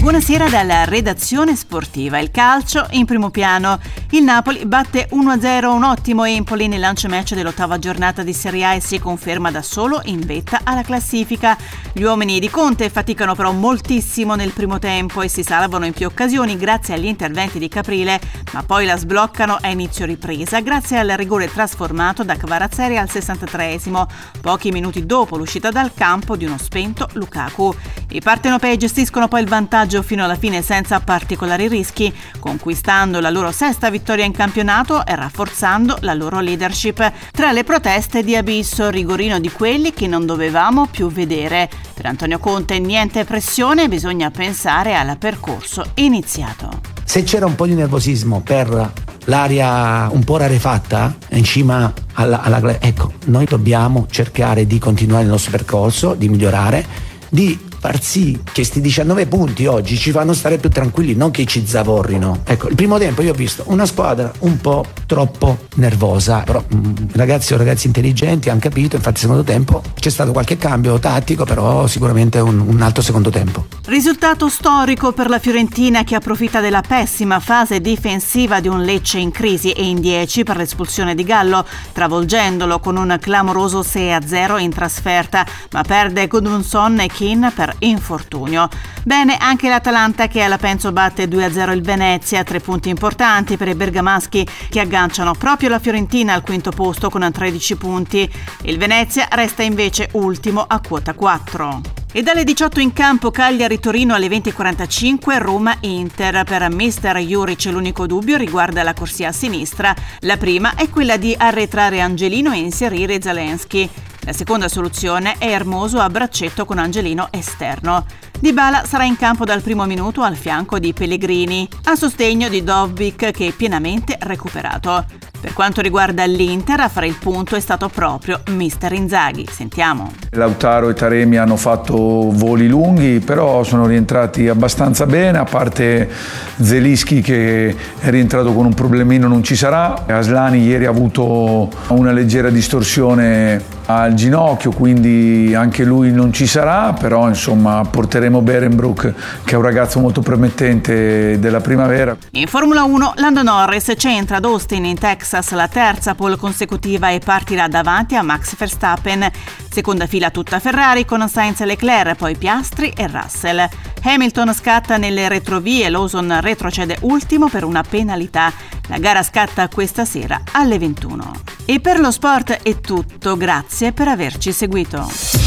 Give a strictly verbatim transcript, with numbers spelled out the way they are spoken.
Buonasera dalla redazione sportiva. Il calcio in primo piano. Il Napoli batte uno a zero un ottimo Empoli nel lancio match dell'ottava giornata di Serie A e si conferma da solo in vetta alla classifica. Gli uomini di Conte faticano però moltissimo nel primo tempo e si salvano in più occasioni grazie agli interventi di Caprile, ma poi la sbloccano a inizio ripresa grazie al rigore trasformato da Kvaratskhelia al sessantatreesimo, pochi minuti dopo l'uscita dal campo di uno spento Lukaku. I partenopei gestiscono poi il vantaggio fino alla fine senza particolari rischi, conquistando la loro sesta vittoria in campionato e rafforzando la loro leadership. Tra le proteste di Abisso, rigorino di quelli che non dovevamo più vedere. Per Antonio Conte niente pressione, bisogna pensare al percorso iniziato. Se c'era un po' di nervosismo per l'aria un po' rarefatta in cima alla, alla ecco, noi dobbiamo cercare di continuare il nostro percorso, di migliorare, di far sì che questi diciannove punti oggi ci fanno stare più tranquilli, non che ci zavorrino. Ecco, il primo tempo io ho visto una squadra un po' troppo nervosa, però mh, ragazzi o ragazzi intelligenti hanno capito, infatti secondo tempo c'è stato qualche cambio tattico, però sicuramente un, un altro secondo tempo. Risultato storico per la Fiorentina che approfitta della pessima fase difensiva di un Lecce in crisi e in dieci per l'espulsione di Gallo, travolgendolo con un clamoroso sei a zero in trasferta, ma perde Gudmundsson e Keane per infortunio. Bene anche l'Atalanta che alla Penzo batte due a zero il Venezia, tre punti importanti per i bergamaschi che agganciano proprio la Fiorentina al quinto posto con tredici punti. Il Venezia resta invece ultimo a quota quattro. E dalle diciotto in campo Cagliari-Torino alle venti e quarantacinque Roma-Inter. Per mister Juric l'unico dubbio riguarda la corsia a sinistra. La prima è quella di arretrare Angelino e inserire Zalewski. La seconda soluzione è Hermoso a braccetto con Angelino esterno. Dybala sarà in campo dal primo minuto al fianco di Pellegrini, a sostegno di Dovbyk che è pienamente recuperato. Per quanto riguarda l'Inter, a fare il punto è stato proprio mister Inzaghi. Sentiamo. Lautaro e Taremi hanno fatto voli lunghi, però sono rientrati abbastanza bene, a parte Zielinski che è rientrato con un problemino, non ci sarà. Aslani ieri ha avuto una leggera distorsione al ginocchio, quindi anche lui non ci sarà, però insomma porteremo Berenbrook che è un ragazzo molto promettente della primavera. In Formula uno Lando Norris centra ad Austin in Texas la terza pole consecutiva e partirà davanti a Max Verstappen. Seconda fila tutta Ferrari con Sainz e Leclerc, poi Piastri e Russell. Hamilton scatta nelle retrovie, Lawson retrocede ultimo per una penalità. La gara scatta questa sera alle ventuno. E per lo sport è tutto, grazie per averci seguito.